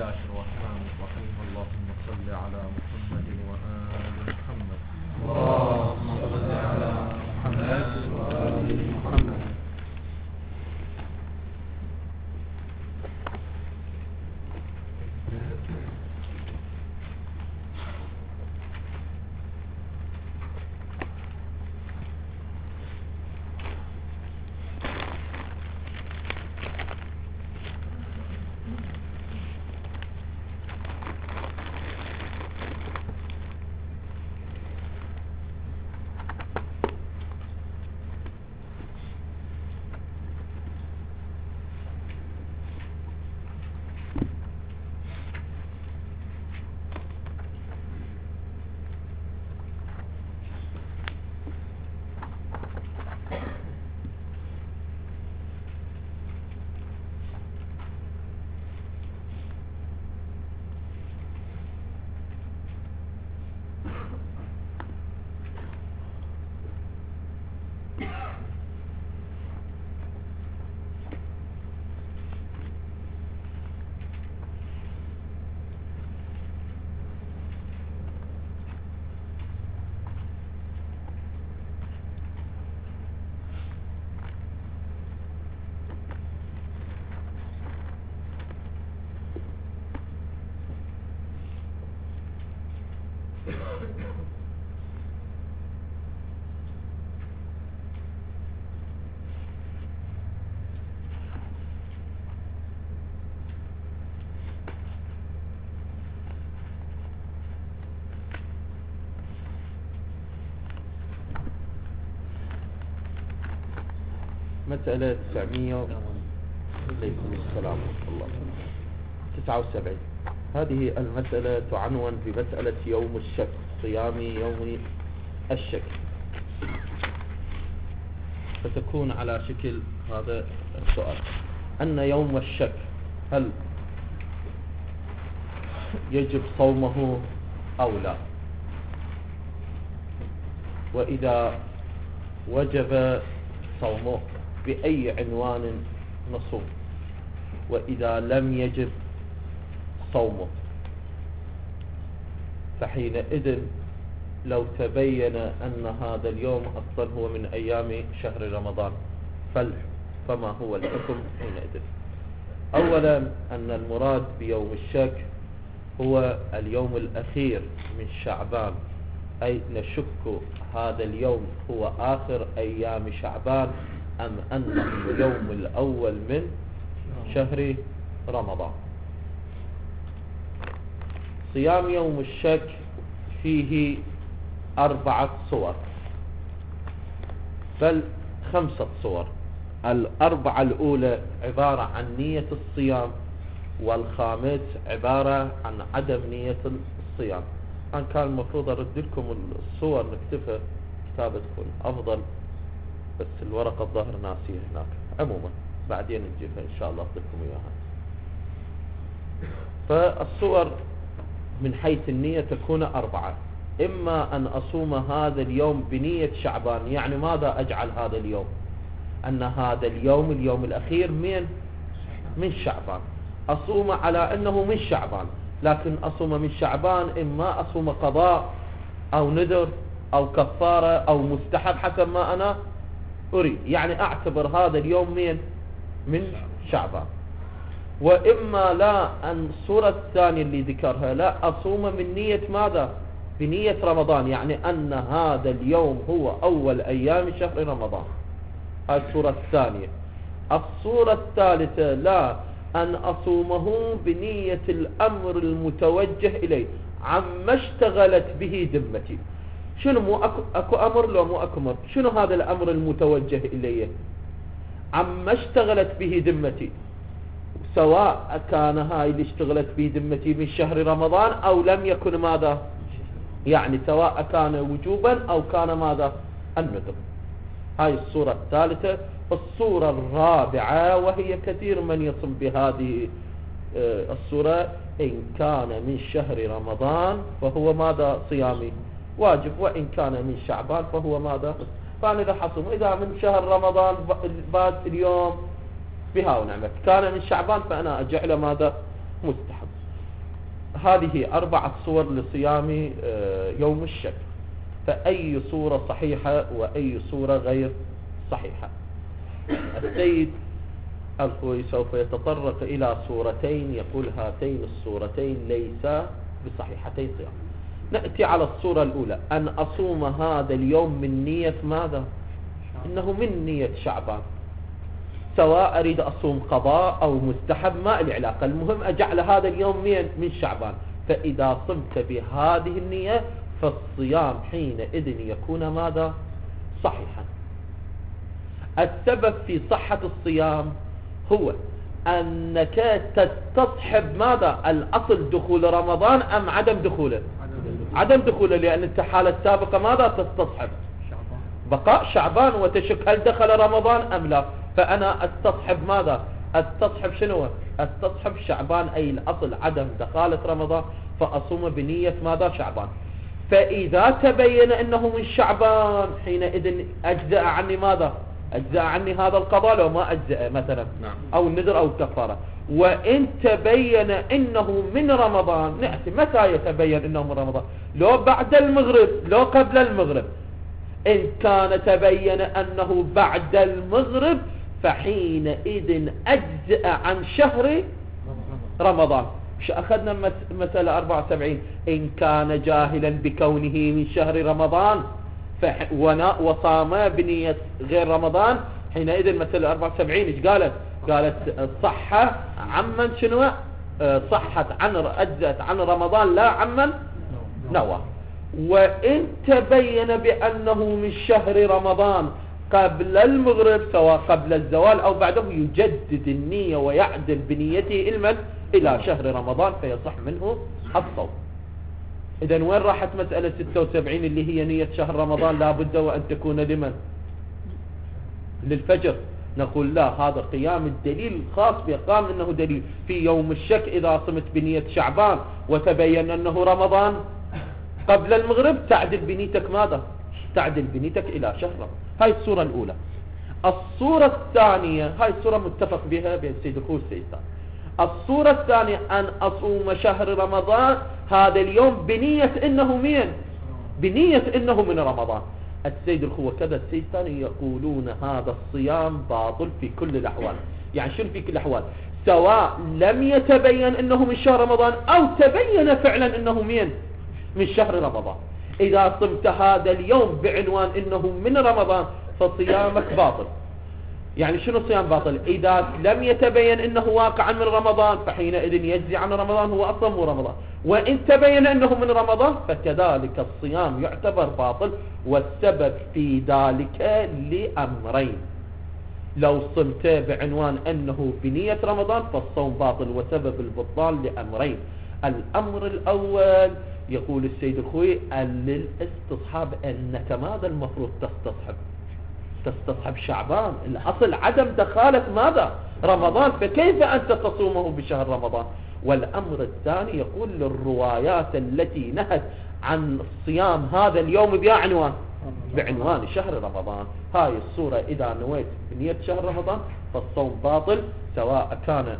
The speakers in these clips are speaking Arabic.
الله الرحمن الرحيم. اللهم صل على محمد وآل محمد. اللهم صل على محمد وآل محمد. مسألة 900. عليكم السلام ورحمة الله. 79. هذه المسألة تعنون بمسألة يوم الشك، صيام يوم الشك، فتكون على شكل هذا السؤال: أن يوم الشك هل يجب صومه أو لا؟ وإذا وجب صومه بأي عنوان نصوم؟ وإذا لم يجب صومه فحينئذ لو تبين أن هذا اليوم أصلا هو من أيام شهر رمضان فما هو الحكم حينئذ؟ أولا أن المراد بيوم الشك هو اليوم الأخير من شعبان، أي نشك هذا اليوم هو آخر أيام شعبان أم أنه اليوم الأول من شهر رمضان. صيام يوم الشك فيه 4 صور، بل 5 صور. 4 الأولى عبارة عن نية الصيام، والخامس عبارة عن عدم نية الصيام. أنا كان المفروض أرد لكم الصور نكتبها كتابة تكون أفضل، بس الورقة الظاهر ناسية هناك. عموما بعدين نجيبها إن شاء الله أعطيكم إياها. فالصور من حيث النية تكون 4: إما أن أصوم هذا اليوم بنية شعبان، يعني ماذا أجعل هذا اليوم؟ أن هذا اليوم الأخير من شعبان، أصوم على أنه من شعبان، لكن أصوم من شعبان إما أصوم قضاء أو نذر أو كفارة أو مستحب حسب ما أنا أريد، يعني أعتبر هذا اليوم من شعبان. وإما لا، أن الصورة الثانية اللي ذكرها لا أصوم من نية ماذا؟ بنية رمضان، يعني أن هذا اليوم هو أول أيام شهر رمضان. هذه الصورة الثانية. الصورة الثالثة لا، أن أصومه بنية الأمر المتوجه إليه عما اشتغلت به ذمتي. شنو؟ مو أكو أمر لو مو أكو أمر؟ شنو هذا الأمر المتوجه إليه؟ عما اشتغلت به ذمتي، سواء كان هاي اللي اشتغلت به ذمتي من شهر رمضان أو لم يكن ماذا، يعني سواء كان وجوبا أو كان ماذا، الندب. هاي الصورة الثالثة. الصورة الرابعة، وهي كثير من يصم بهذه الصورة: إن كان من شهر رمضان فهو ماذا؟ صيامي واجب، وإن كان من شعبان فهو ماذا؟ فأنا إذا حصم إذا من شهر رمضان بعد اليوم بها ونعمت، كان من شعبان فأنا أجعله ماذا؟ مستحب. هذه 4 صور لصيام يوم الشك، فأي صورة صحيحة وأي صورة غير صحيحة؟ السيد الخوي سوف يتطرق إلى صورتين يقول هاتين الصورتين ليس بصحيحتين صيام. نأتي على الصورة الأولى، أن أصوم هذا اليوم من نية ماذا؟ إنه من نية شعبان، سواء أريد أصوم قضاء أو مستحب ما لي علاقة، المهم أجعل هذا اليوم من شعبان. فإذا صمت بهذه النية فالصيام حينئذ يكون ماذا؟ صحيحا. السبب في صحة الصيام هو أنك تستصحب ماذا؟ الأصل دخول رمضان أم عدم دخوله؟ عدم دخوله، لأن انت حالة سابقة ماذا تستصحب؟ بقاء شعبان وتشك هل دخل رمضان أم لا. فأنا استصحب ماذا؟ استصحب شنو؟ استصحب شعبان، أي الأصل عدم دخالة رمضان، فأصوم بنية ماذا؟ شعبان. فإذا تبين أنه من شعبان حينئذ أجزأ عني ماذا؟ أجزأ عني هذا القضاء لو ما أجزأ مثلا، أو النذر أو الكفارة. وإن تبين أنه من رمضان، نأتي متى يتبين أنه من رمضان؟ لو بعد المغرب لو قبل المغرب. إن كان تبين أنه بعد المغرب فحينئذ أجزأ عن شهر رمضان. مش أخذنا مسألة 74 إن كان جاهلا بكونه من شهر رمضان وصام بنية غير رمضان، حينئذ مسألة 74 إيش قالت؟ قالت صحة عمن شنو؟ صحت عن أجزأت عن رمضان لا عمن نوى. وإن تبين بأنه من شهر رمضان قبل المغرب سواء قبل الزوال أو بعده يجدد النية ويعدل بنيته إلى شهر رمضان فيصح منه الصوم. إذن وين راحت مسألة 76 اللي هي نية شهر رمضان لابد وأن تكون لمن؟ للفجر. نقول لا، هذا قيام الدليل خاص بقام إنه دليل في يوم الشك. إذا صمت بنية شعبان وتبين أنه رمضان قبل المغرب تعدل بنيتك ماذا؟ تعدل بنيتك إلى شهر رمضان. هاي الصورة الأولى. الصورة الثانية، هاي الصورة متفق بها بين السيد الخوي والسيد. الصورة الثانية أن أصوم شهر رمضان هذا اليوم بنية إنه من؟ بنية إنه من رمضان. السيد الخوي وكذا السيد الثاني يقولون هذا الصيام باطل في كل الأحوال. يعني شنو في كل الأحوال؟ سواء لم يتبين إنه من شهر رمضان أو تبين فعلا إنه من شهر رمضان. إذا صمت هذا اليوم بعنوان إنه من رمضان فصيامك باطل. يعني شنو صيام باطل؟ إذا لم يتبين إنه واقعا من رمضان فحينئذ يجزي عن رمضان، هو أصلا مو رمضان. وإن تبين إنه من رمضان فكذلك الصيام يعتبر باطل. والسبب في ذلك لأمرين. لو صمت بعنوان أنه بنية رمضان فالصوم باطل، وسبب البطلان لأمرين. الأمر الأول يقول السيد الخوي للاستصحاب، أنك ماذا المفروض تستصحب شعبان، الأصل عدم دخالة ماذا؟ رمضان، فكيف أنت تصومه بشهر رمضان؟ والأمر الثاني يقول للروايات التي نهت عن صيام هذا اليوم بعنوان شهر رمضان. هاي الصورة إذا نويت بنية شهر رمضان فالصوم باطل، سواء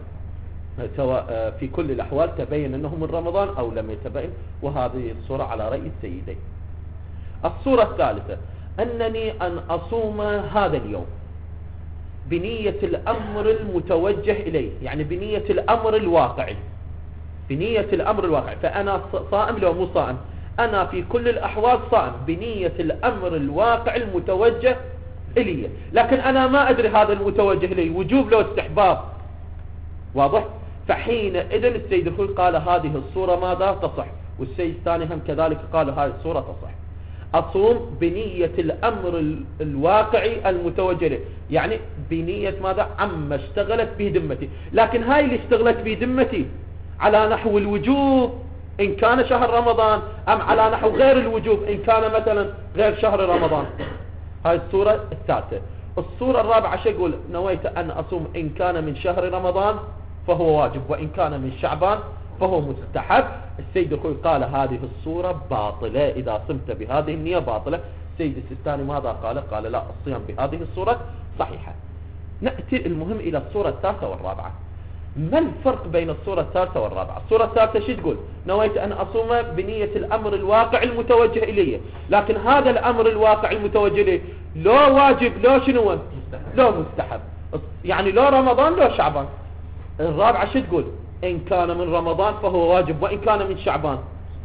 في كل الأحوال تبين أنه من رمضان أو لم يتبين. وهذه الصورة على رأي السيدين. الصورة الثالثة أنني أن أصوم هذا اليوم بنية الأمر المتوجه إليه، يعني بنية الأمر الواقعي. بنية الأمر الواقعي، فأنا صائم لو مو صائم، أنا في كل الأحوال صائم بنية الأمر الواقع المتوجه إليه، لكن أنا ما أدري هذا المتوجه إليه وجوب لو استحباب. واضح؟ فحينئذ السيد الخوي قال هذه الصورة ماذا تصح، والسيد الثاني هم كذلك قال هذه الصورة تصح. أصوم بنية الأمر الواقعي المتوجه له، يعني بنية ماذا؟ عما اشتغلت به ذمتي. لكن هاي اللي اشتغلت به ذمتي على نحو الوجوب إن كان شهر رمضان، أم على نحو غير الوجوب إن كان مثلا غير شهر رمضان. هاي الصورة الثالثة. الصورة الرابعة شو يقول؟ نويت أن أصوم إن كان من شهر رمضان فهو واجب، وإن كان من شعبان فهو مستحب. السيد الخوي قال هذه الصورة باطلة، إذا صمت بهذه النية باطلة. السيد السيستاني ماذا قال؟ قال لا، الصيام بهذه الصورة صحيحة. نأتي المهم إلى الصورة الثالثة والرابعة. ما الفرق بين الصورة الثالثة والرابعة؟ الصورة الثالثة شو تقول؟ نويت أن أصوم بنية الأمر الواقع المتوجه إليه، لكن هذا الأمر الواقع المتوجه إليه لو واجب لو شنو؟ لو مستحب، يعني لو رمضان لو شعبان. الرابعة شو تقول؟ إن كان من رمضان فهو واجب وإن كان من شعبان.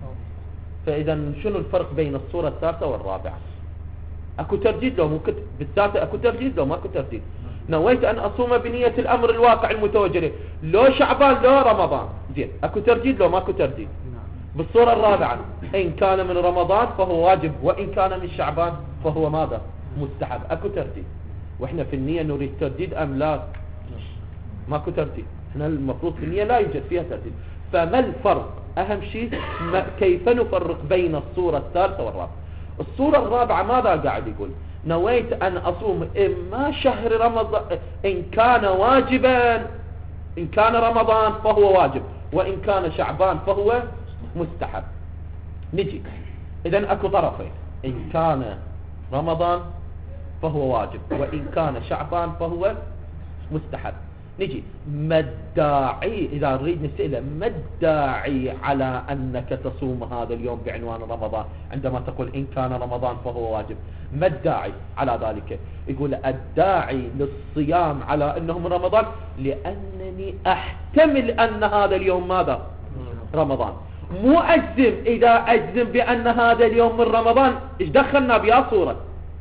فإذا شنو الفرق بين الصورة الثالثة والرابعة؟ أكو ترديد لو ممكن بالثالثة أكو ترديد لو ماكو ترديد. نويت أن أصوم بنية الأمر الواقع المتوجه إليه لو شعبان لو رمضان، زين أكو ترديد لو ماكو ترديد. بالصورة الرابعة إن كان من رمضان فهو واجب وإن كان من شعبان فهو ماذا؟ مستحب، أكو ترديد. وإحنا في النية نريد ترديد أم لا؟ ماكو ترديد، إحنا المفروض في النية لا يوجد فيها ترديد. فما الفرق؟ أهم شيء كيف نفرق بين الصورة الثالثة والرابعة. الصورة الرابعة ماذا قاعد يقول؟ نويت أن أصوم إما شهر رمضان إن كان واجبا، إن كان رمضان فهو واجب وإن كان شعبان فهو مستحب. نجي إذن أكو طرفين، إن كان رمضان فهو واجب وإن كان شعبان فهو مستحب. نجي ما الداعي إذا نريد نسأله ما الداعي على أنك تصوم هذا اليوم بعنوان رمضان عندما تقول إن كان رمضان فهو واجب؟ ما الداعي على ذلك؟ يقول الداعي للصيام على أنه من رمضان لأنني أحتمل أن هذا اليوم ماذا؟ رمضان. مو أجزم، إذا أجزم بأن هذا اليوم من رمضان إيش دخلنا بها صورة؟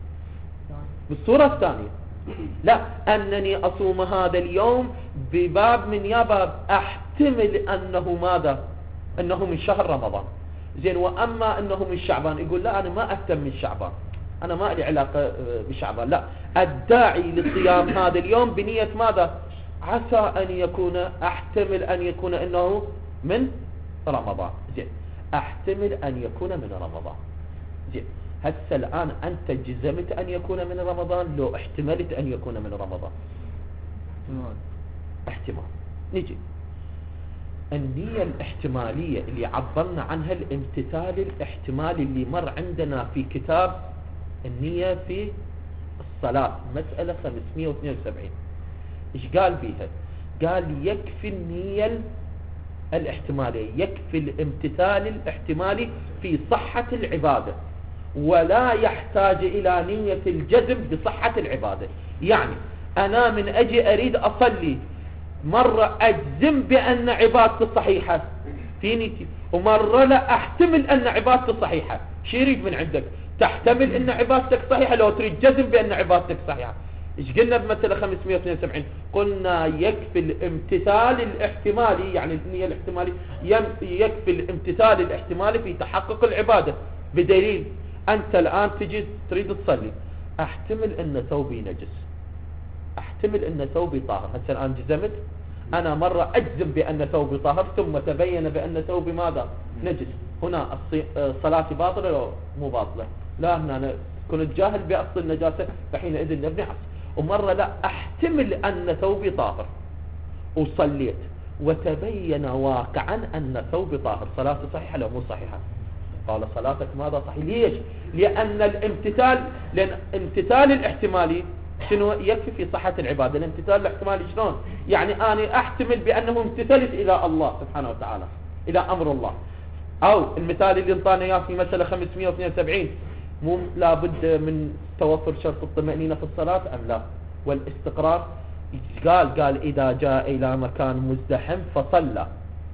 بالصورة الثانية لا، أنني أصوم هذا اليوم بباب من يا باب أحتمل أنه ماذا؟ أنه من شهر رمضان. زين وأما أنه من شعبان يقول لا أنا ما أهتم من شعبان، أنا ما لي علاقة بشعبان. لا، الداعي لصيام هذا اليوم بنية ماذا؟ عسى أن يكون، أحتمل أن يكون أنه من رمضان. زين أحتمل أن يكون من رمضان. زين هسه الآن أنت جزمت أن يكون من رمضان لو احتملت أن يكون من رمضان؟ احتمال. نجي النية الاحتمالية اللي عبرنا عنها الامتثال الاحتمالي اللي مر عندنا في كتاب النية في الصلاة مسألة 572. ايش قال بيها؟ قال يكفي النية الاحتمالية، يكفي الامتثال الاحتمالي في صحة العبادة ولا يحتاج إلى نية الجزم بصحة العبادة. يعني أنا من أجي أريد أصلي مرة أجزم بأن عبادتي صحيحة في نيتي، ومرة لا أحتمل أن عبادتي صحيحة. شو يريد من عندك؟ تحتمل أن عبادتك صحيحة لو تريد جزم بأن عبادتك صحيحة. إيش قلنا بمثل 572؟ قلنا يكفي الامتثال الاحتمالي، يعني النية الاحتمالي يكفي الامتثال الاحتمالي في تحقق العبادة. بدليل أنت الآن تجي تريد تصلي، أحتمل أن ثوبي نجس، أحتمل أن ثوبي طاهر. هسه الآن جزمت، أنا مرة أجزم بأن ثوبي طاهر ثم تبين بأن ثوبي ماذا؟ نجس. هنا صلاتي باطلة لو مو باطلة؟ لا، هنا أنا كنت جاهل بأصل النجاسة فحينئذ نبني عصر. ومرة لا، أحتمل أن ثوبي طاهر وصليت وتبين واقعا أن ثوبي طاهر، صلاتي صحيحة لو مو صحيحة؟ قال صلاتك ماذا صحيح. ليش؟ لأن الامتثال، لأن امتثال الاحتمالي شنو يكفي في صحة العبادة. الامتثال الاحتمالي شلون؟ يعني أنا أحتمل بأنه امتثلت إلى الله سبحانه وتعالى، إلى أمر الله. أو المثال اللي انطانا إياه في مسألة 572، مو لابد من توفر شرط الطمأنينة في الصلاة أم لا؟ والاستقرار. قال إذا جاء إلى مكان مزدحم فصلى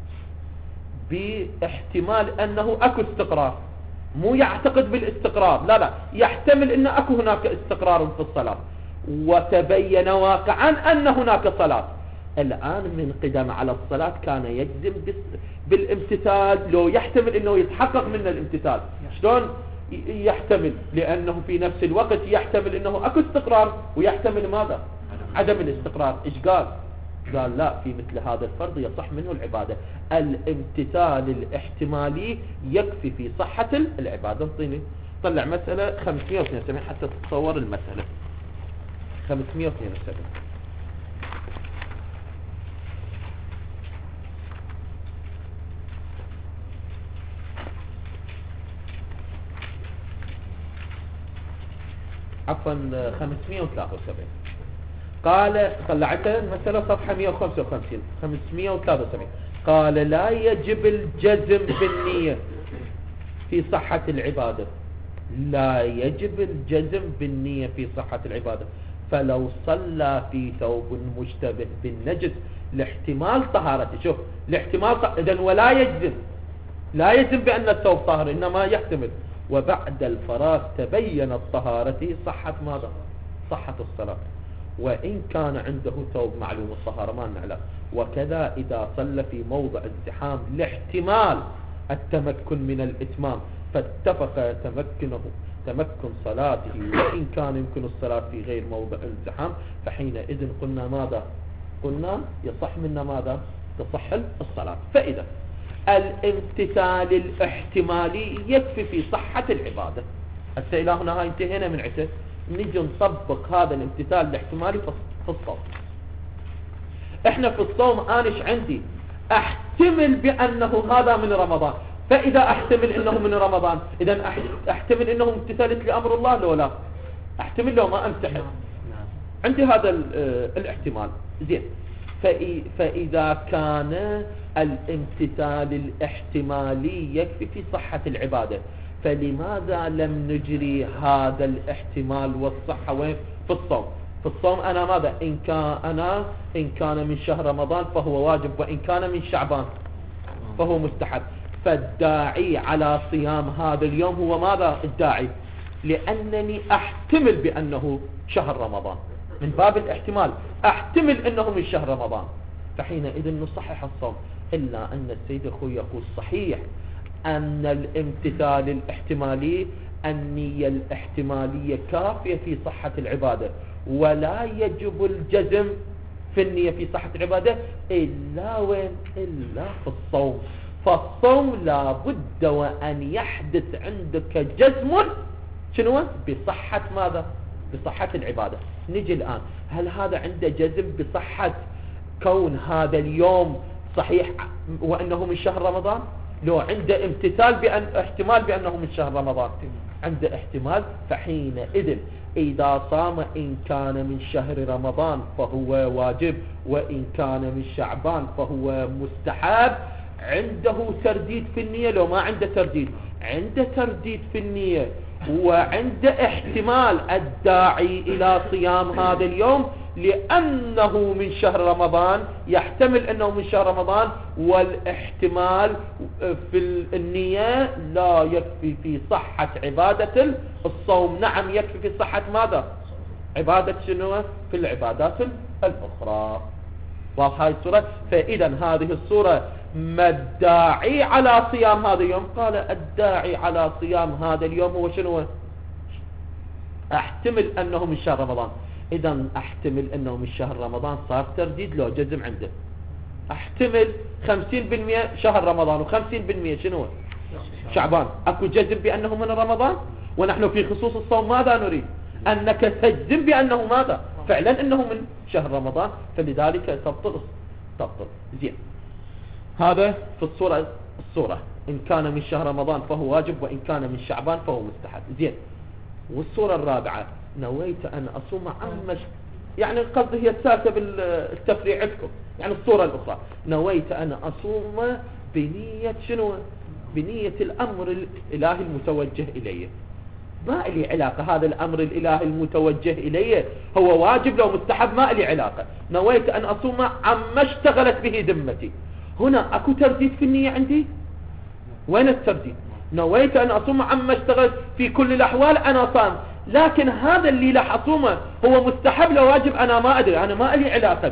باحتمال أنه أكو استقرار، مو يعتقد بالاستقرار، لا يحتمل أن أكو هناك استقرار في الصلاة وتبين واقعا أن هناك صلاة. الآن من قدم على الصلاة كان يجزم بالامتثال لو يحتمل أنه يتحقق من الامتثال. شلون يحتمل؟ لأنه في نفس الوقت يحتمل أنه أكو استقرار ويحتمل ماذا؟ عدم الاستقرار. إيش قال؟ قال لا، في مثل هذا الفرض يصح منه العبادة. الامتثال الاحتمالي يكفي في صحة العبادة. طلع مسألة 572 حتى تتصور المسألة. 572 عفوا 573. قال طلعتها المسألة صفحة 155 573. قال لا يجب الجزم بالنية في صحة العبادة، لا يجب الجزم بالنية في صحة العبادة. فلو صلى في ثوب مشتبه بالنجس لاحتمال طهارته، شوف الاحتمال إذن ولا يجزم، لا يجزم بأن الثوب طاهر، إنما يحتمل. وبعد الفراغ تبينت طهارته صحة ماذا؟ صحة الصلاة. وإن كان عنده ثوب معلوم الطهارة ما نعلم. وكذا إذا صلى في موضع ازدحام لاحتمال التمكن من الإتمام فاتفق تمكن صلاته، وإن كان يمكن الصلاة في غير موضع الازدحام فحينئذ قلنا ماذا؟ قلنا يصح منا ماذا؟ تصح الصلاة. فإذا الامتثال الاحتمالي يكفي في صحة العبادة. حتى إلى هنا هاي انتهينا من عته. نجي نطبق هذا الامتثال الاحتمالي في الصوم. احنا في الصوم انش عندي احتمل بأنه هذا من رمضان، فإذا احتمل انه من رمضان اذا احتمل انه امتثلت لأمر الله لو لا احتمل لو ما امتحل. عندي هذا الاحتمال. زين، فإذا كان الامتثال الاحتمالي يكفي في صحة العبادة، فلماذا لم نجري هذا الاحتمال والصحة وين؟ في الصوم. في الصوم أنا ماذا؟ إن كان من شهر رمضان فهو واجب، وإن كان من شعبان فهو مستحب. فالداعي على صيام هذا اليوم هو ماذا الداعي؟ لأنني أحتمل بأنه شهر رمضان، من باب الاحتمال أحتمل أنه من شهر رمضان، فحينئذ نصحح الصوم. إلا أن السيد أخوي يقول صحيح أن الامتثال الاحتمالي النية الاحتمالية كافية في صحة العبادة، ولا يجب الجزم في النية في صحة العبادة إلا وين؟ إلا في الصوم. فالصوم لا بد وأن يحدث عندك جزم شنو؟ بصحة ماذا؟ بصحة العبادة. نجي الآن، هل هذا عنده جزم بصحة كون هذا اليوم صحيح وأنه من شهر رمضان؟ لو عنده امتثال احتمال بأنه من شهر رمضان، عنده احتمال، فحينئذ إذا صام إن كان من شهر رمضان فهو واجب، وإن كان من شعبان فهو مستحب. عنده ترديد في النية لو ما عنده ترديد؟ عنده ترديد في النية، وعنده احتمال الداعي إلى صيام هذا اليوم لأنه من شهر رمضان، يحتمل أنه من شهر رمضان، والاحتمال في النية لا يكفي في صحة عبادة الصوم. نعم يكفي في صحة ماذا؟ عبادة شنو؟ في العبادات الأخرى. واضح هاي الصورة؟ فإذا هذه الصورة ما الداعي على صيام هذا اليوم؟ قال الداعي على صيام هذا اليوم هو شنو؟ احتمل أنه من شهر رمضان. إذا احتمل أنه من شهر رمضان صار ترديد لو جزم عنده. احتمل 50% شهر رمضان و50% شنو؟ شعبان. أكو جزم بأنه من رمضان؟ ونحن في خصوص الصوم ماذا نريد؟ أنك تجزم بأنه ماذا؟ فعلا أنه من شهر رمضان، فلذلك تبطل. زين، هذا في الصورة إن كان من شهر رمضان فهو واجب، وإن كان من شعبان فهو مستحب. زين، والصورة الرابعة نويت أن أصوم عمش، يعني القصد هي الثالثة بالتفريع عندكم، يعني الصورة الأخرى نويت أن أصوم بنية شنو؟ بنية الأمر الإلهي المتوجه إليه. ما لي علاقة هذا الأمر الإلهي المتوجه إليه هو واجب لو مستحب، ما لي علاقة. نويت أن أصوم عما اشتغلت به ذمتي. هنا أكو ترديد في النية عندي؟ وين الترديد؟ نويت أن أصوم عما اشتغلت في كل الأحوال أنا صام، لكن هذا اللي راح أصومه هو مستحب لو واجب أنا ما أدري، أنا ما لي علاقة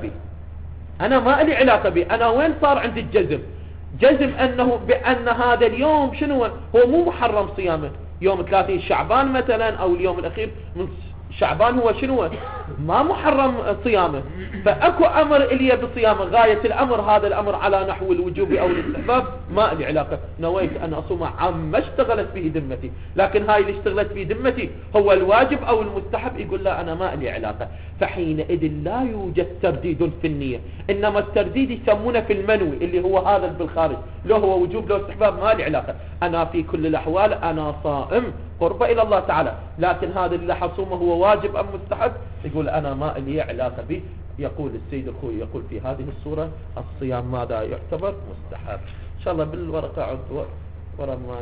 به. أنا وين صار عندي الجزم؟ جزم أنه بأن هذا اليوم شنو هو؟ مو محرم صيامه. يوم 30 شعبان مثلا أو اليوم الأخير من شعبان هو شنو؟ ما محرم صيامه. فأكو أمر إلي بصيامه، غاية الأمر هذا الأمر على نحو الوجوب أو الاستحباب ما لي علاقة. نويت أن أصوم عما اشتغلت به ذمتي، لكن هاي اللي اشتغلت به ذمتي هو الواجب أو المستحب، يقول لا أنا ما لي علاقة. فحينئذ لا يوجد ترديد في النية، إنما الترديد يسمونه في المنوي اللي هو هذا بالخارج، لو هو وجوب لو استحباب ما لي علاقة. أنا في كل الأحوال أنا صائم، قربة إلى الله تعالى. لكن هذا اللي حصومه هو واجب أم مستحب؟ يقول أنا ما لي علاقة به. يقول السيد الخوي يقول في هذه الصورة الصيام ماذا يعتبر مستحب. إن شاء الله بالورقة ورا ما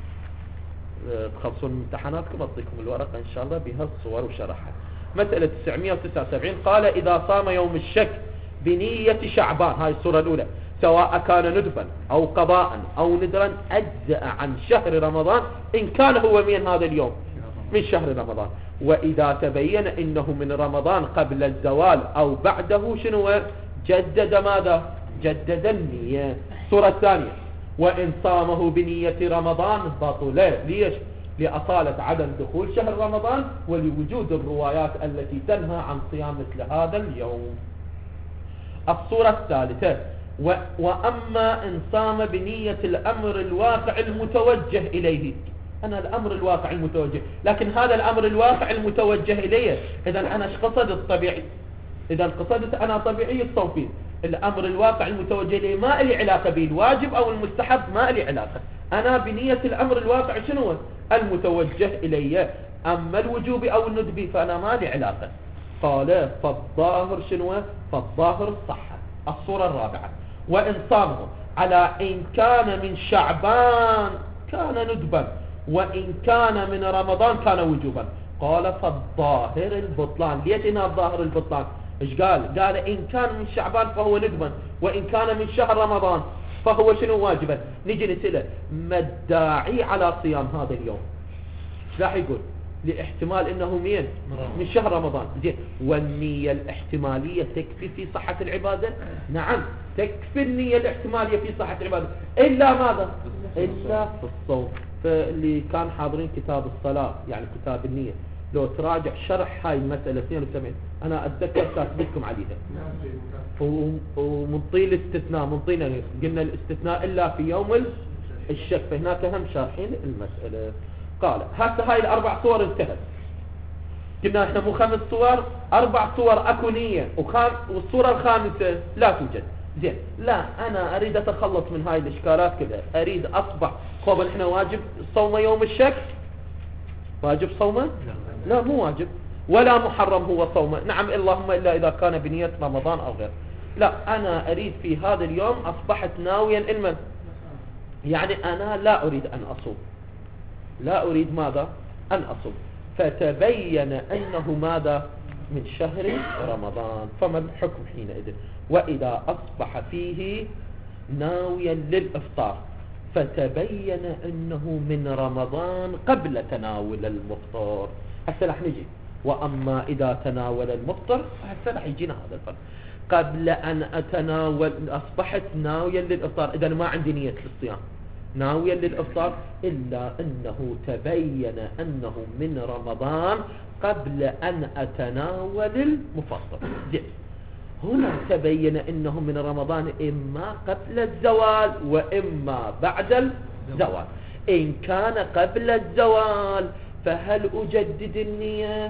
تخلصون امتحاناتكم أعطيكم الورقة إن شاء الله بها الصور وشرحها. مسألة 979 قال إذا صام يوم الشك بنية شعبان، هاي الصورة الأولى، سواء كان ندبا أو قضاء أو ندرا أجزأ عن شهر رمضان إن كان هو من هذا اليوم من شهر رمضان. وإذا تبين إنه من رمضان قبل الزوال أو بعده شنو جدد ماذا؟ جدد النية. الصورة الثانية وإن صامه بنية رمضان بطل. ليش؟ لأصالة عدم دخول شهر رمضان ولوجود الروايات التي تنهى عن صيام مثل هذا اليوم. الصورة الثالثة وأما إن صام بنية الأمر الواقع المتوجه إليه. أنا الأمر الواقع المتوجه، لكن هذا الأمر الواقع المتوجه إليه إذا أنا ايش قصد الطبيعي؟ إذا قصدت أنا طبيعي الصوم فيه. الأمر الواقع المتوجه إليه ما لي علاقة به الواجب أو المستحب، ما لي علاقة. أنا بنية الأمر الواقع شنو المتوجه إليه. أما الوجوب أو الندب فأنا ما لي علاقة. قال فالظاهر شنو؟ فالظاهر الصحة. الصورة الرابعة وإن صامه على إن كان من شعبان كان ندبا وإن كان من رمضان كان وجوبا. قال فالظاهر البطلان. ليش هنا الظاهر البطلان؟ إيش قال؟ قال إن كان من شعبان فهو ندبا وإن كان من شهر رمضان فهو شنو واجبا. نجي نسأله ما الداعي على صيام هذا اليوم؟ ايش راح يقول؟ لاحتمال انه من شهر رمضان. زين والنية الاحتمالية تكفي في صحة العبادة؟ نعم تكفي النية الاحتمالية في صحة العبادة إلا ماذا؟ إلا في الصوم. فاللي كان حاضرين كتاب الصلاة يعني كتاب النية لو تراجع شرح هاي المسألة 72 أنا أتذكر كاتبكم عليها. ومنطي الاستثناء منطينا قلنا الاستثناء إلا في يوم الشك، فهناك هم شارحين المسألة. قال هسه هاي الأربع صور انتهت. قلنا احنا مو 5 صور، 4 صور اكو نية والصورة الخامسة لا توجد. زين لا أنا أريد أتخلص من هاي الإشكالات كذا. أريد أصبح قبل احنا واجب صوم يوم الشك؟ واجب صومه؟ لا مو واجب. ولا محرم هو صومه. نعم اللهم إلا إذا كان بنية رمضان أو غير. لا أنا أريد في هذا اليوم أصبحت ناويا علما، يعني أنا لا أريد أن أصوم، لا أريد ماذا؟ أن أصوم. فتبين أنه ماذا؟ من شهر رمضان. فما الحكم حينئذ؟ وإذا أصبح فيه ناويا للإفطار فتبين أنه من رمضان قبل تناول المفطر. هسه رح نجي وأما إذا تناول المفطر هسه رح يجينا هذا الفرق. قبل أن أتناول أصبحت ناويا للإفطار، إذا ما عندي نية للصيام ناويا للإفطار إلا أنه تبين أنه من رمضان قبل أن أتناول المفطر. هنا تبين أنه من رمضان إما قبل الزوال وإما بعد الزوال. إن كان قبل الزوال فهل أجدد النية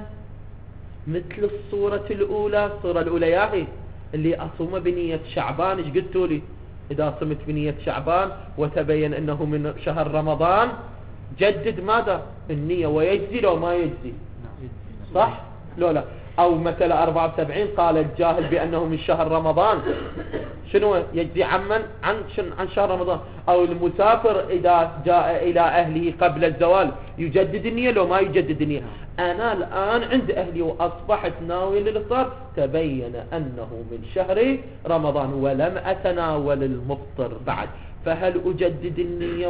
مثل الصورة الأولى؟ الصورة الأولى ياهي اللي أصوم بنية شعبان. إيش قلتوا لي؟ إذا صمت بنية شعبان وتبين أنه من شهر رمضان جدد ماذا؟ النية. ويجزي لو ما يجزي صح؟ لا أو مثلا 74 قال الجاهل بأنه من شهر رمضان شنو يجزي عن شهر رمضان. أو المسافر إذا جاء إلى أهله قبل الزوال يجدد النية لو ما يجدد النية. أنا الآن عند أهلي وأصبحت ناوي للإفطار تبين أنه من شهر رمضان ولم أتناول المفطر بعد، فهل أجدد النية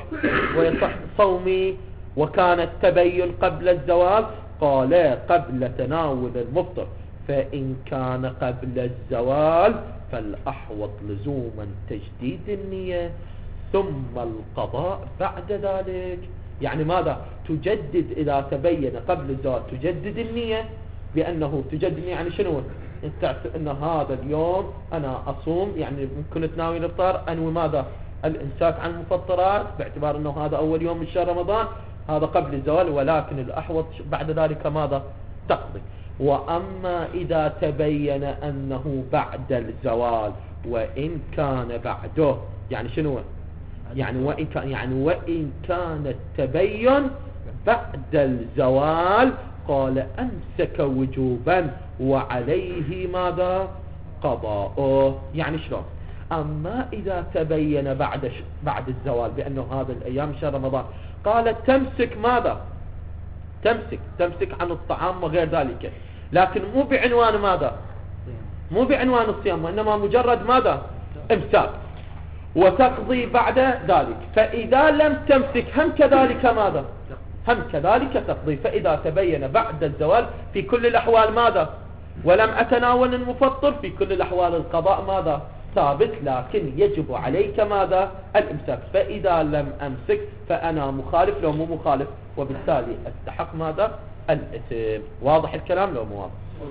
ويصح صومي وكان التبين قبل الزوال؟ قال قبل تناول المفطر. فإن كان قبل الزوال فالأحوط لزوما تجديد النية ثم القضاء بعد ذلك. يعني ماذا؟ تجدد إذا تبين قبل الزوال تجدد النية بأنه تجدد النية. يعني شنو؟ انت ان هذا اليوم أنا أصوم يعني ممكن تناوي الإفطار أنوي ماذا؟ الإمساك عن المفطرات باعتبار أنه هذا أول يوم من شهر رمضان هذا قبل الزوال، ولكن الأحوط بعد ذلك ماذا؟ تقضي. وأما إذا تبين أنه بعد الزوال وإن كان بعده يعني شنو؟ يعني وإن كان التبين بعد الزوال قال أمسك وجوبا وعليه ماذا؟ قضاؤه. يعني شلون؟ أما إذا تبين بعد الزوال بأنه هذا الأيام شهر رمضان، قال تمسك ماذا؟ تمسك عن الطعام وغير ذلك، لكن مو بعنوان ماذا؟ مو بعنوان الصيام، وإنما مجرد ماذا؟ امساك، وتقضي بعد ذلك. فإذا لم تمسك هم كذلك ماذا؟ هم كذلك تقضي. فإذا تبين بعد الزوال في كل الأحوال ماذا؟ ولم أتناول المفطر، في كل الأحوال القضاء ماذا؟ ثابت، لكن يجب عليك ماذا؟ الإمساك. فإذا لم أمسك فأنا مخالف لو مو مخالف، وبالتالي أستحق ماذا؟ الإثم. واضح الكلام لو مو واضح؟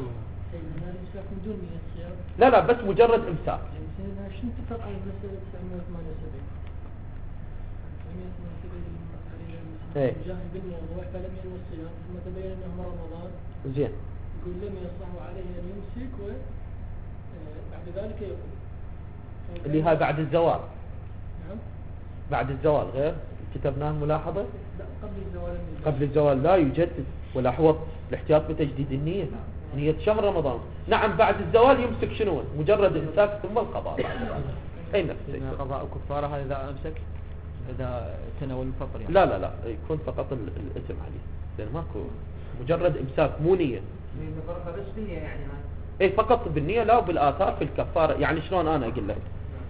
لا بس مجرد إمساك. شنو تفرق عن مسألة 978 ايه جاء بالموضوع فلم ينوي الصيام ثم تبين انه رمضان، زين، يقول لم يصح عليه ان يمسك وبعد ذلك يقول اللي هاي بعد الزوال. نعم بعد الزوال غير كتبناه ملاحظة. لا قبل الزوال. قبل الزوال لا يجدد ولا حوض الاحتياط بتجديد النية، نية شهر رمضان. نعم بعد الزوال يمسك شنو؟ مجرد امساك ثم القضاء بعد ذلك. اي نفس قضاء كفارة هذا إذا أمسك، إذا تناول الفطر يعني. لا يكون فقط الاسم عليه، لأن ماكو مجرد امساك مو نية. بس نية يعني اي فقط بالنية، لا بالآثار في الكفارة. يعني شلون أنا أقول لك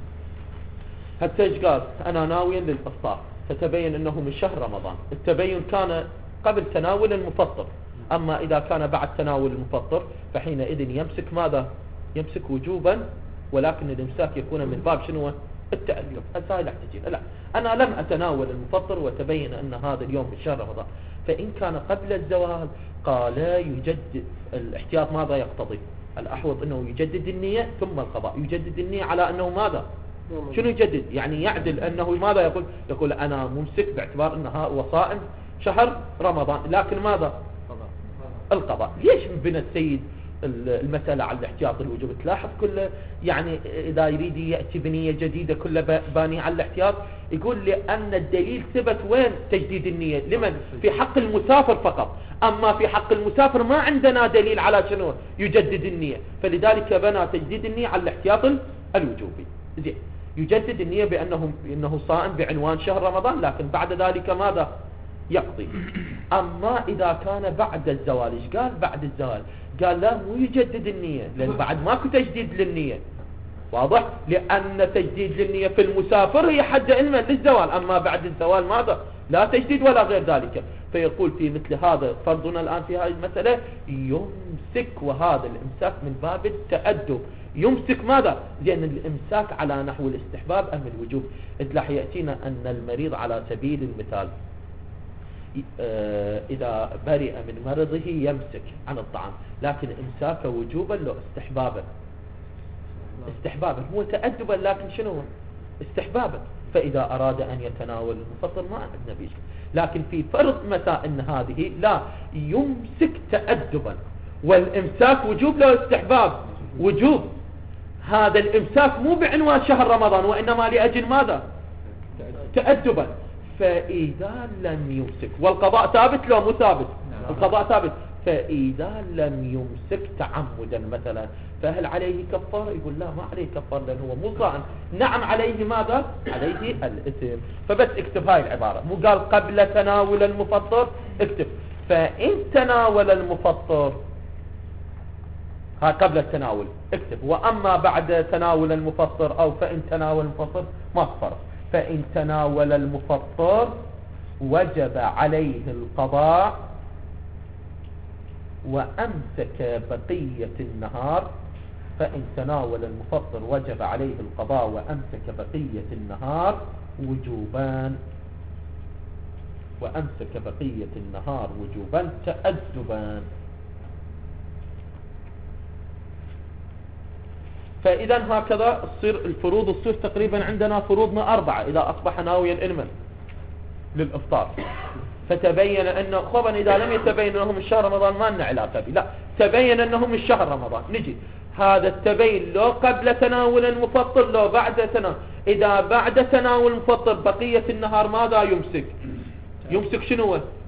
حتى ايش قال؟ أنا ناويا للإفطار، فتبين أنه من شهر رمضان. التبين كان قبل تناول المفطر، أما إذا كان بعد تناول المفطر فحينئذ يمسك ماذا؟ يمسك وجوبا، ولكن الإمساك يكون من باب شنو؟ التألف. هسه لا تجي لا، أنا لم أتناول المفطر وتبين أن هذا اليوم من شهر رمضان، فإن كان قبل الزوال قال يجدد الاحتياط. ماذا يقتضي؟ الأحوط أنه يجدد النية ثم القضاء. يجدد النية على أنه ماذا؟ شنو يجدد؟ يعني يعدل أنه ماذا يقول أنا ممسك باعتبار أنها وصائم شهر رمضان، لكن ماذا؟ القضاء. ليش بنى السيد المسألة على الاحتياط الوجوب؟ تلاحظ كله يعني إذا يريد يأتي بنية جديدة كله باني على الاحتياط، يقول لأن الدليل ثبت وين؟ تجديد النية لمن؟ في حق المسافر فقط، أما في حق المسافر ما عندنا دليل على شنو يجدد النية، فلذلك بنى تجديد النية على الاحتياط الوجوبي. زين، يجدد النية بأنه صائم بعنوان شهر رمضان، لكن بعد ذلك ماذا؟ يقضي. أما إذا كان بعد الزوال، إيش قال بعد الزوال؟ قال لا مو يجدد النية، لأن بعد ماكو تجديد للنية. واضح؟ لأن تجديد للنية في المسافر هي حد علما للزوال، أما بعد الزوال ماذا؟ لا تجديد ولا غير ذلك. فيقول في مثل هذا فرضنا الآن في هذه المسألة يمسك، وهذا الإمساك من باب التأدب. يمسك ماذا؟ لأن الإمساك على نحو الاستحباب أم الوجوب. إذ يأتينا أن المريض على سبيل المثال إذا برئ من مرضه يمسك عن الطعام، لكن إمساك وجوبا لو استحبابا هو تأدبا، لكن شنو استحبابا. فإذا أراد أن يتناول المفطر ما عندنا بيش، لكن في فرض مسائل هذه لا، يمسك تأدبا، والإمساك وجوب لو استحباب وجوب. هذا الإمساك مو بعنوان شهر رمضان، وإنما لأجل ماذا؟ تأدبا. فإذا لم يمسك، والقضاء ثابت لو مو ثابت؟ القضاء ثابت. فإذا لم يمسك تعمدا مثلا، فهل عليه كفارة؟ يقول لا ما عليه كفارة، لأنه هو مو صائم. نعم عليه ماذا؟ عليه الإثم. فبس اكتب هاي العبارة، مو قال قبل تناول المفطر، اكتب فإن تناول المفطر، ها قبل التناول اكتب، وأما بعد تناول المفطر أو فإن تناول المفطر ما فرق. فإن تناول المفطر وجب عليه القضاء وأمسك بقية النهار. فإن تناول المفطر وجب عليه القضاء وأمسك بقية النهار وجوبان، وأمسك بقية النهار وجوبا تأدبا. فإذا هكذا تصير الفروض تصير تقريبا عندنا فروضنا 4 إذا أصبح ناويا علما للإفطار. فتبين أنه خبا إذا لم يتبين أنه من شهر رمضان ما لنا علاقة به، لا تبين أنه من شهر رمضان. نجي هذا التبين لو قبل تناول المفطر لو بعد تناول. إذا بعد تناول المفطر بقية النهار ماذا يمسك؟ يمسك شنو؟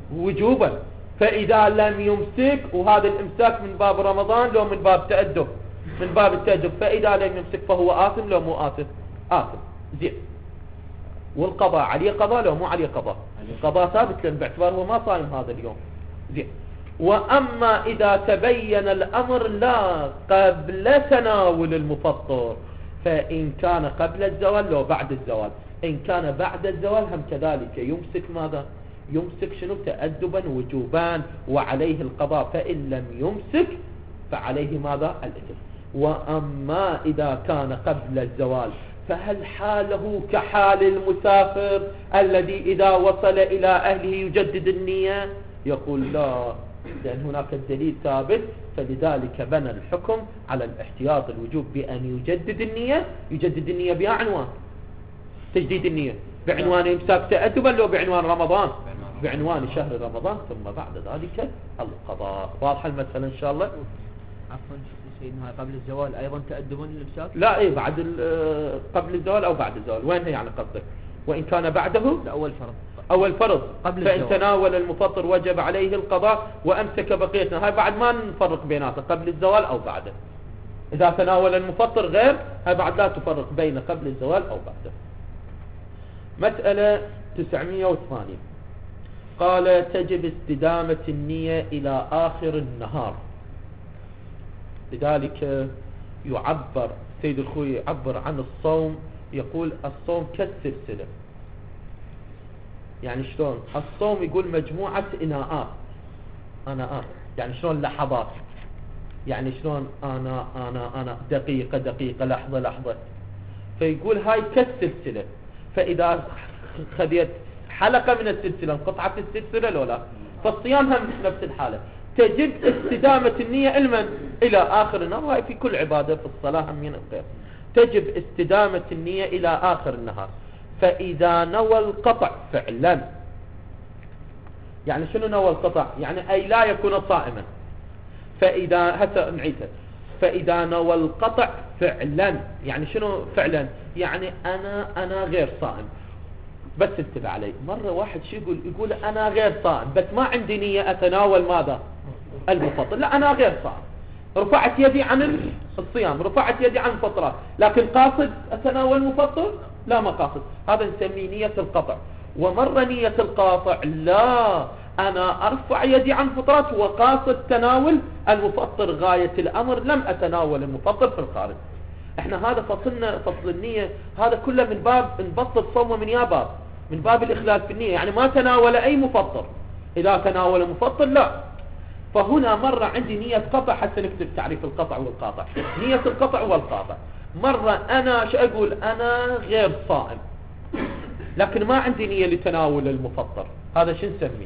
وجوبا. فإذا لم يمسك، وهذا الإمساك من باب رمضان لو من باب تأدب، من باب التأدب، فإذا لم يمسك فهو آثم لو مو آثم؟ آثم. زين. والقضاء عليه قضاء لو مو عليه قضاء؟ القضاء ثابت لأن باعتبار هو ما صايم هذا اليوم. زين. وأما إذا تبين الأمر لا قبل تناول المفطر، فإن كان قبل الزوال لو بعد الزوال. إن كان بعد الزوال هم كذلك يمسك ماذا؟ يمسك شنو؟ تأدبا وجوبان وعليه القضاء. فإن لم يمسك فعليه ماذا؟ الإثم. وأما إذا كان قبل الزوال فهل حاله كحال المسافر الذي إذا وصل إلى أهله يجدد النية؟ يقول لا، لأن هناك الدليل ثابت، فلذلك بنى الحكم على الاحتياط الوجوب بأن يجدد النية. يجدد النية بعنوان تجديد النية، بعنوان إمساك تأدبا لو بعنوان رمضان، بعنوان شهر رمضان، ثم بعد ذلك القضاء. واضحة المسألة إن شاء الله؟ عفوا سيدنا، قبل الزوال أيضا تأدبا للإمساك؟ لا، إيه بعد قبل الزوال أو بعد الزوال، وينها يعني قصدك؟ وإن كان بعده أول فرض، أول فرض قبل فإن الزوال. تناول المفطر وجب عليه القضاء وأمسك بقيتنا. هاي بعد ما نفرق بيناتها قبل الزوال أو بعده. إذا تناول المفطر غير، هاي بعد لا تفرق بين قبل الزوال أو بعده. مسألة 908 قال تجب استدامة النية إلى آخر النهار. لذلك يعبر سيد الخوي يعبر عن الصوم، يقول الصوم كالسلسلة. يعني شلون الصوم؟ يقول مجموعة إناءات، يعني شلون لحظات، يعني شلون أنا دقيقة دقيقة، لحظة لحظة. فيقول هاي كالسلسلة، فإذا خذيت حلقة من السلسلة انقطعت السلسلة لو لا. فالصيام هم نفس الحالة، تجب استدامة النية إلى آخر النهار. وهي في كل عبادة، في الصلاة هم من الغير تجب استدامة النية إلى آخر النهار. فإذا نوى القطع فعلا، يعني شنو نوى القطع؟ يعني أي لا يكون صائما. فإذا هسه نعيدها، فإذا نوى القطع فعلا، يعني شنو فعلا؟ يعني أنا غير صائم. بس انتبه علي، مرة واحد شو يقول أنا غير صائم بس ما عندي نية أتناول ماذا؟ المفطر. لا، أنا غير صائم، رفعت يدي عن الصيام، رفعت يدي عن الفطرات، لكن قاصد أتناول المفطر؟ لا، ما قاصد. هذا نسميه نية القطع. ومرة نية القاطع لا، أنا أرفع يدي عن الفطرات وقاصد تناول المفطر، غاية الأمر لم أتناول المفطر في الخارج. احنا هذا فصلنا فصل النية، هذا كله من باب نبطل صومه من باب، من باب الإخلال في النية، يعني ما تناول أي مفطر. إذا تناول مفطر لا. فهنا مرة عندي نية قطع، حتى نكتب تعريف القطع والقاطع. نية القطع والقاطع، مرة أنا شو أقول؟ أنا غير صائم لكن ما عندي نية لتناول المفطر، هذا شو نسميه؟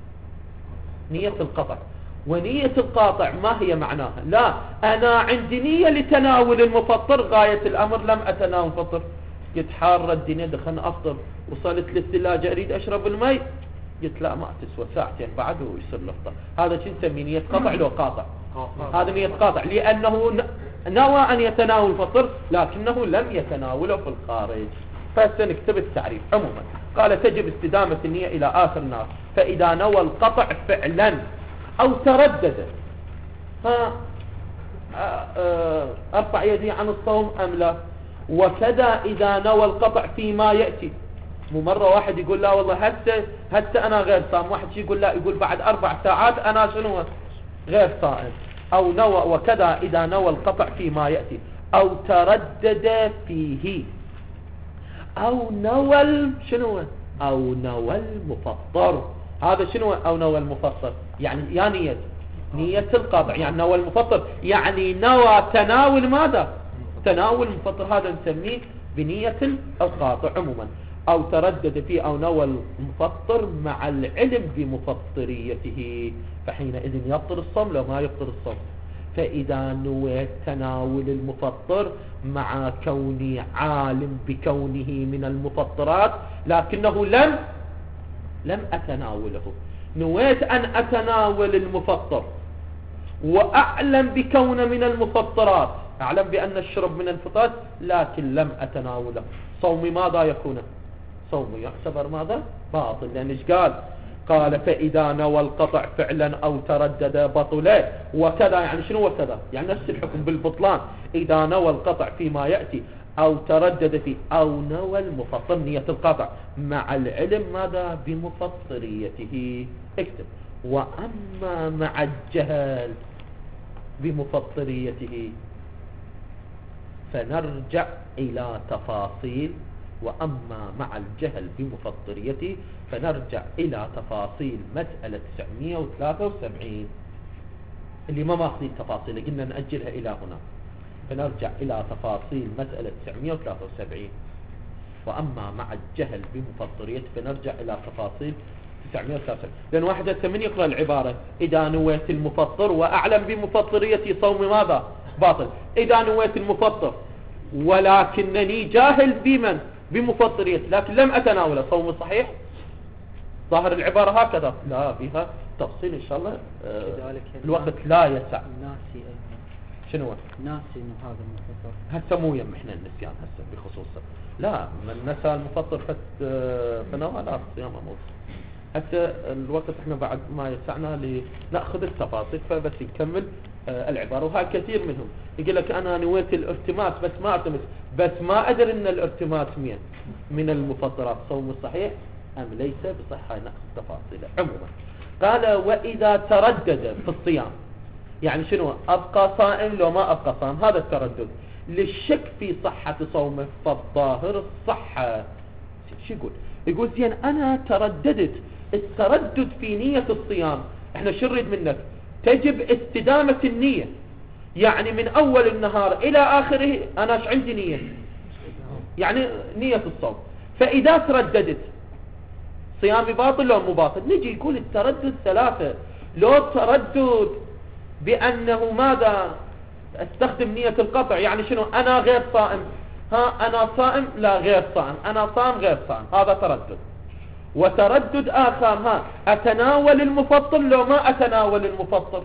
نية القطع. ونية القاطع ما هي معناها؟ لا، أنا عندي نية لتناول المفطر، غاية الأمر لم أتناول المفطر. قلت حارة الدنيا، دخلنا أفطر، وصلت للثلاجة أريد أشرب المي، قلت لا ما تسوى ساعتين بعد ويصير الافطار. هذا شو نسميه؟ نية قطع لو قاطع؟ هذا نية قاطع، لأنه نوى أن يتناول الفطر لكنه لم يتناوله في الخارج. فسنكتب التعريف. عموما قال تجب استدامة النية إلى آخر النهار. فإذا نوى القطع فعلا أو تردد، أرفع يدي عن الصوم أم لا؟ وكذا إذا نوى القطع فيما يأتي. مو مرة واحد يقول لا والله هسه أنا غير صائم، واحد يقول لا، يقول بعد 4 ساعات أنا شنو غير صائم. أو نوى، وكذا إذا نوى القطع فيما يأتي أو تردد فيه، أو نوى شنو؟ أو نوى المفطر. هذا شنو أو نوى المفطر؟ يعني يا نية القطع، يعني نوى المفطر، يعني نوى تناول ماذا؟ تناول المفطر. هذا نسميه بنية القاطع عموما. أو تردد فيه أو نوى المفطر مع العلم بمفطريته، فحينئذ يبطل الصوم لو ما يبطل الصوم. فإذا نويت تناول المفطر مع كوني عالم بكونه من المفطرات لكنه لم أتناوله، نويت أن أتناول المفطر وأعلم بكون من المفطرات، أعلم بأن الشرب من الفطرات لكن لم أتناوله، صومي ماذا يكون؟ صومي يعتبر ماذا؟ باطل. لأن إيش قال؟ قال فإذا نوى القطع فعلا أو تردد بطل وكذا. يعني شنو وكذا؟ يعني نفس الحكم بالبطلان. إذا نوى القطع فيما يأتي أو تردد فيه أو نوى المفطر نية القطع مع العلم ماذا بمفطريته. اكتب وأما مع الجهل بمفطريته فنرجع إلى تفاصيل. وأما مع الجهل بمفطريته فنرجع إلى تفاصيل مسألة 973 اللي ما ماخذين تفاصيل قلنا نأجلها إلى هنا. فنرجع إلى تفاصيل مسألة 973. وأما مع الجهل بمفطريته فنرجع إلى تفاصيل 973. لأن واحد هسه من يقرأ العبارة إذا نويت المفطر وأعلم بمفطريتي صوم ماذا باطل. إذا نويت المفطر ولكنني جاهل بمن بمفطريته لكن لم أتناوله صوم صحيح. ظاهر العبارة هكذا لا فيها تفصيل إن شاء الله. الوقت لا يسع. ناسي شنو ناسي إنه هذا المفطر هسه مو يم احنا النسيان هسه بخصوصه. لا من نسى المفطر فنوى لا صيام موت. حتى الوقت احنا بعد ما يسعنا لنأخذ التفاصيل فبس نكمل العبارة. وهاي كثير منهم يقول لك أنا نويت الارتماس بس ما ارتمس بس ما أدري أن الارتماس من المفطرات صوم صحيح أم ليس بصحة. نأخذ تفاصيله. عموما قال وإذا تردد في الصيام يعني شنو أبقى صائم لو ما أبقى صائم. هذا التردد للشك في صحة صومه فالظاهر الصحة. شو يقول زين أنا ترددت. التردد في نية الصيام احنا شو نريد منك تجب استدامة النية. يعني من أول النهار إلى آخره أنا ايش عندي نية يعني نية الصوم. فإذا ترددت صيامي باطل لو مو باطل. نجي يقول التردد ثلاثة. لو تردد بأنه ماذا استخدم نية القطع يعني شنو أنا غير صائم أنا صائم لا غير صائم أنا صائم غير صائم هذا تردد. وتردد آخر أتناول المفطر لو ما أتناول المفطر.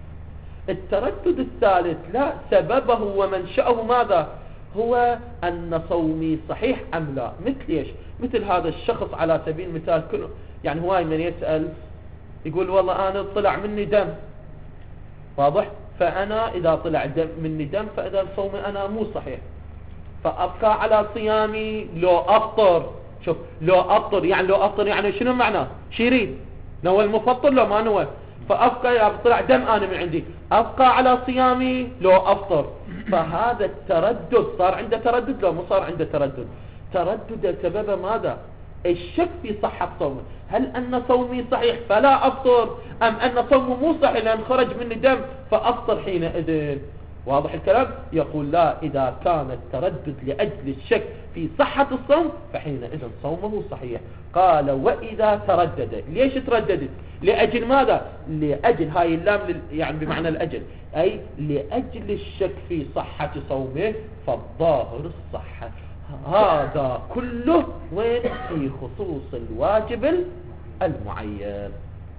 التردد الثالث لا سببه ومنشأه ماذا هو أن صومي صحيح أم لا. مثل إيش مثل هذا الشخص على سبيل المثال كله يعني هواي من يسأل يقول والله أنا طلع مني دم واضح فأنا إذا طلع دم مني دم فإذا صومي أنا مو صحيح فأبقى على صيامي لو أفطر. شوف لو أفطر يعني شنو معناه شو يريد نوى المفطر لو ما نوى فأبقى إذا طلع دم أنا من عندي أبقى على صيامي لو أفطر. فهذا التردد صار عنده تردد لو مو صار عنده تردد. تردد سببه ماذا الشك في صحة صومه. هل أن صومي صحيح فلا أفطر أم أن صومه مو صحيح لأن خرج مني دم فأفطر حينئذ. واضح الكلام. يقول لا إذا كان التردد لأجل الشك في صحة الصوم فحينئذ صومه صحيح. قال وإذا تردد. ليش ترددت لأجل ماذا لأجل هاي اللام يعني بمعنى الأجل أي لأجل الشك في صحة صومه فالظاهر الصحة. هذا كله وين في خصوص الواجب المعين.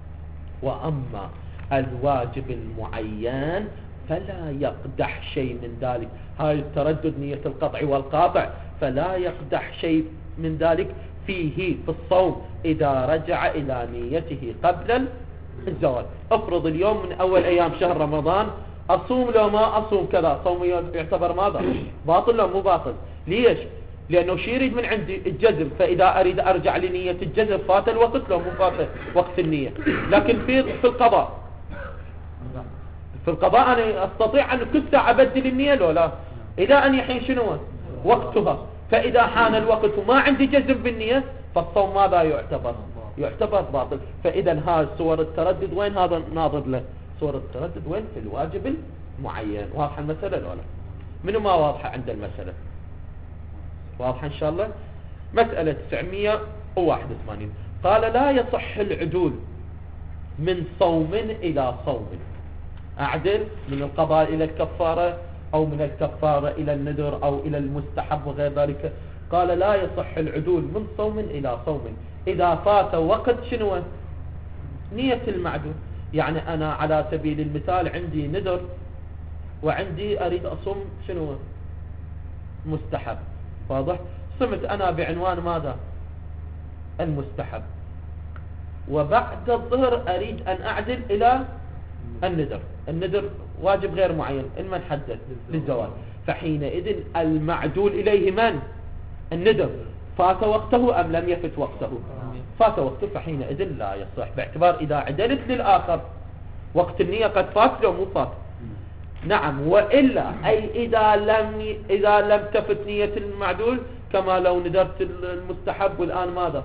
وأما الواجب المعين فلا يقدح شيء من ذلك. هاي التردد نية القطع والقاطع فلا يقدح شيء من ذلك فيه في الصوم إذا رجع إلى نيته قبل الزوال. افرض اليوم من أول أيام شهر رمضان أصوم لو ما أصوم كذا صومي يعتبر ماذا باطل لو مو باطل. ليش لأنه شي يريد من عندي الجزم فإذا أريد أرجع لنية الجزم فات الوقت لو مو فات وقت النية. لكن في القضاء أنا أستطيع أن كل ساعة أبدل النية لو لا إذا أن حين شنو وقتها. فإذا حان الوقت وما عندي جزم بالنية فالصوم ماذا يعتبر باطل. فإذا هذا صور التردد وين هذا ناظر له صور التردد وين في الواجب المعين. واضحة المسألة لو لا منو ما واضحة عند المسألة واضحة إن شاء الله. مسألة 981 قال لا يصح العدول من صوم إلى صوم. أعدل من القضاء إلى الكفارة أو من الكفارة إلى النذر أو إلى المستحب وغير ذلك. قال لا يصح العدول من صوم إلى صوم إذا فات وقت شنو نية المعدول. يعني أنا على سبيل المثال عندي نذر وعندي أريد أصوم شنو مستحب واضح. صمت أنا بعنوان ماذا المستحب وبعد الظهر أريد أن أعدل إلى الندر. الندر واجب غير معين إنما نحدد للزوال، فحينئذ المعدول إليه من؟ الندر. فات وقته أم لم يفت وقته؟ فات وقته، فحينئذ لا يصح، باعتبار إذا عدلت للآخر وقت النية قد فات لو مو فات. نعم، وإلا أي إذا لم تفت نية المعدول، كما لو ندرت المستحب والآن ماذا؟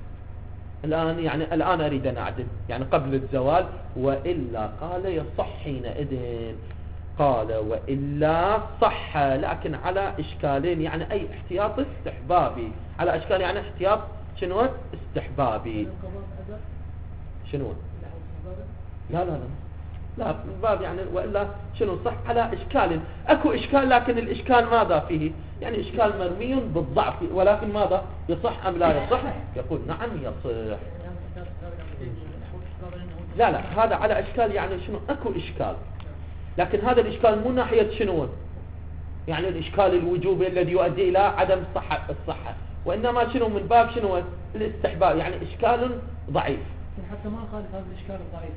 الآن أريد أن أعدل يعني قبل الزوال، وإلا قال يصح حينئذ. قال وإلا صح، لكن على إشكالين، يعني أي احتياط استحبابي، على إشكال يعني احتياط شنو استحبابي. شنو؟ لا من باب يعني وإلا شنو صح على إشكال، أكو إشكال، لكن الإشكال ماذا فيه؟ يعني إشكال مرمي بالضعف، ولكن ماذا يصح أم لا يصح؟ يقول نعم يصح. لا هذا على إشكال، يعني شنو أكو إشكال، لكن هذا الإشكال مو ناحية شنو يعني الإشكال الوجوبي الذي يؤدي إلى عدم الصحة، وإنما شنو من باب شنو الاستحباب، يعني إشكال ضعيف. حتى ما خالف هذا الإشكال الضعيف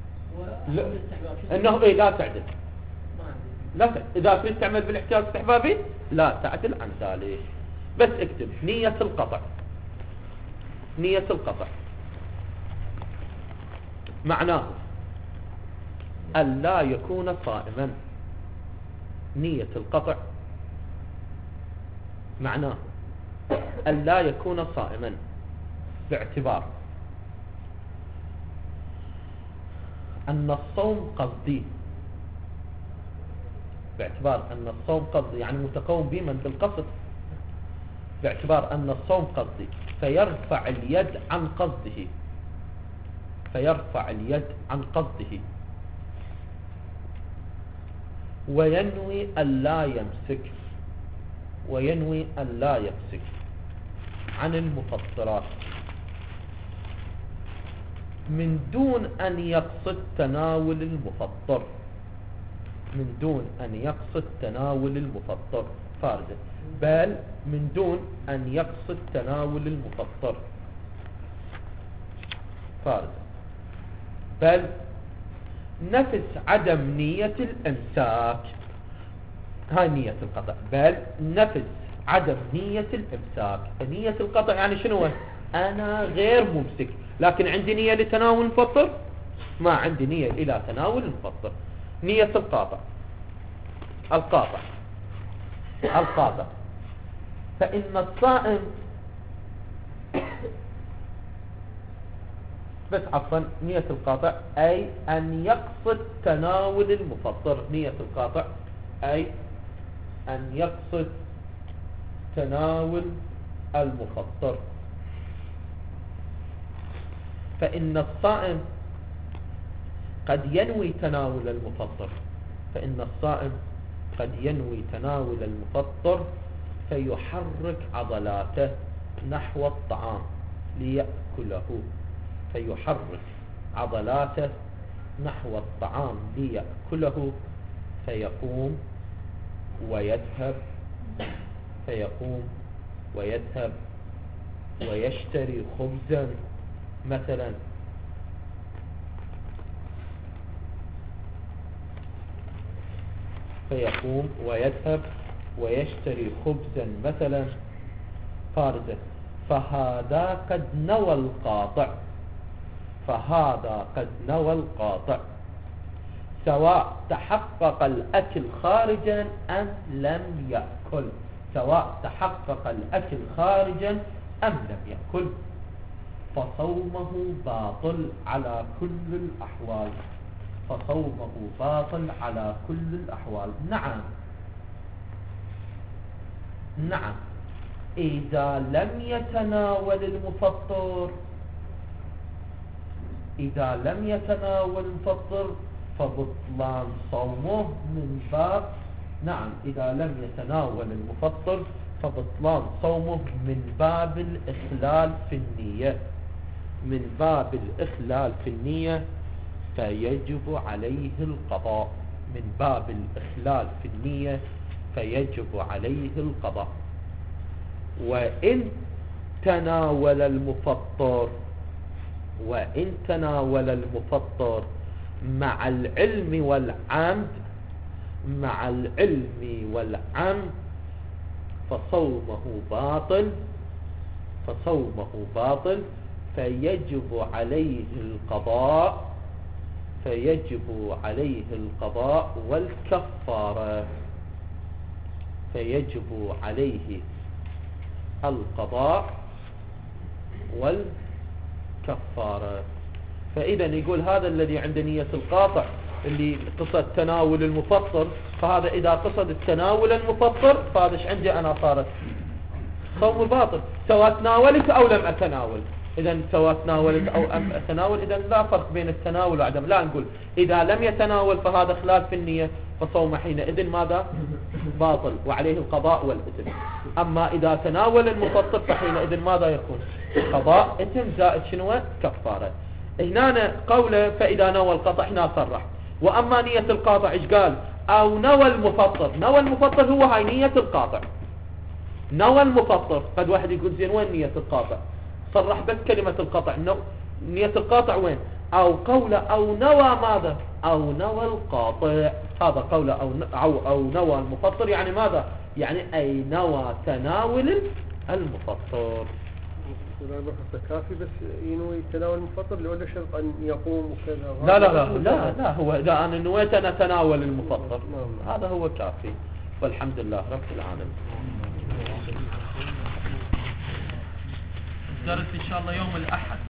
انه لا تعدل، لا تعدل. اذا كنت تعمل بالاحتياط الاستحبابي لا تعدل عن ذلك. بس اكتب نية القطع. نية القطع معناه أن لا يكون صائما. نية القطع معناه أن لا يكون صائما، باعتبار أن الصوم قصدي، باعتبار أن الصوم قصدي يعني متقوم به من بالقصد، باعتبار أن الصوم قصدي، فيرفع اليد عن قصده، فيرفع اليد عن قصده، وينوي أن لا يمسك، وينوي أن لا يمسك عن المفطرات من دون أن يقصد تناول المفطر، من دون أن يقصد تناول المفطر فاردا، بل من دون أن يقصد تناول المفطر فاردا، بل نفس عدم نية الإمساك. هاي نية القطع، بل نفس عدم نية الإمساك. نية القطع يعني شنو؟ أنا غير ممسك، لكن عندي نية لتناول المفطر؟ ما عندي نية إلى تناول المفطر. نية القاطع، القاطع فإن الصائم بس عفوا، نية القاطع أي أن يقصد تناول المفطر. نية القاطع أي أن يقصد تناول المفطر. فإن الصائم قد ينوي تناول المفطر، فإن الصائم قد ينوي تناول المفطر فيحرك عضلاته نحو الطعام ليأكله، فيحرك عضلاته نحو الطعام ليأكله، فيقوم ويذهب، فيقوم ويذهب ويشتري خبزا مثلا، فيقوم ويذهب ويشتري خبزا مثلا فاردا، فهذا قد نوى القاطع، فهذا قد نوى القاطع، سواء تحقق الأكل خارجا أم لم يأكل، سواء تحقق الأكل خارجا أم لم يأكل، فصومه باطل على كل الأحوال، فصومه باطل على كل الأحوال. نعم نعم، إذا لم يتناول المفطر، إذا لم يتناول المفطر فبطلان صومه من باب، نعم إذا لم يتناول المفطر فبطلان صومه من باب الإخلال في النية، من باب الإخلال في النية، فيجب عليه القضاء، من باب الإخلال في النية فيجب عليه القضاء. وإن تناول المفطر، وإن تناول المفطر مع العلم والعمد فصومه باطل فيجب عليه القضاء والكفارة. فإذا يقول هذا الذي عند نية القاطع اللي قصد تناول المفطر، فهذا إذا قصد التناول المفطر فهذا ايش عندي أنا صارت صوم باطل، سواء تناولت أو لم أتناول. إذا سواء تناولت أو أم أتناول، إذا لا فرق بين التناول وعدم. لا نقول إذا لم يتناول فهذا خلاف في النية فصوم حينئذ ماذا؟ باطل وعليه القضاء والإثم. أما إذا تناول المفطر فحينئذ ماذا يكون؟ قضاء إثم زائد شنو؟ كفارة. هنا قوله فإذا نوى القطع هنا صرح. وأما نية القاطع إيش قال؟ أو نوى المفطر هو هاي نية القاطع، نوى المفطر. قد واحد يقول زين وين نية القاطع؟ صرح بس كلمة القطع، نية القاطع وين؟ أو قول أو نوى ماذا؟ أو نوى القاطع. هذا قول أو نوى المفطر يعني ماذا؟ يعني أي نوى تناول المفطر. إذا بحث كافي بس ينوي تناول المفطر ولا شرط أن يقوم وكذا؟ لا هو إذا أنا نويت أن أتناول المفطر هذا هو كافي. والحمد لله رب العالمين. درس إن شاء الله يوم الأحد.